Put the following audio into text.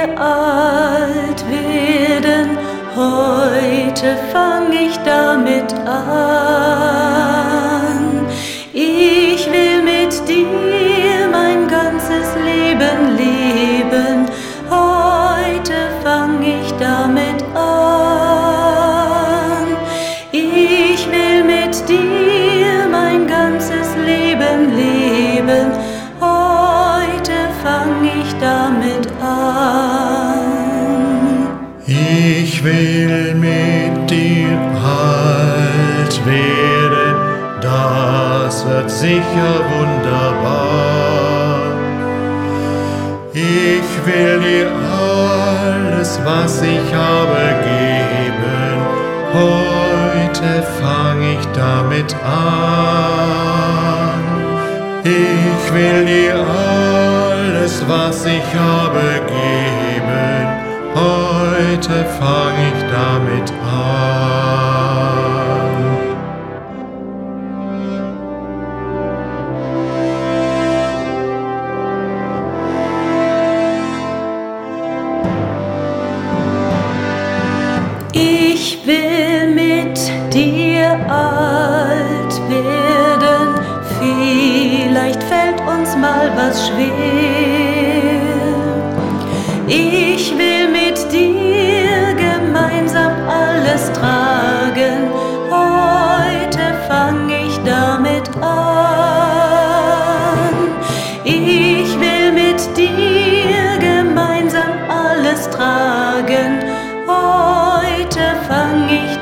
dir alt werden, heute fang ich damit an. Ich will mit dir mein ganzes Leben leben, heute fang ich damit an. Ich will mit dir mein ganzes Leben leben, heute fang ich damit an. Ich will mit dir alt werden, das wird sicher wunderbar. Ich will dir alles, was ich habe, geben, heute fang ich damit an. Ich will dir alles, was ich habe, geben, heute fang ich damit an. Ich will mit dir alt werden, vielleicht fällt uns mal was schwer. Ich will mit dir gemeinsam alles tragen, heute fang ich damit an. Ich will mit dir gemeinsam alles tragen, heute fang ich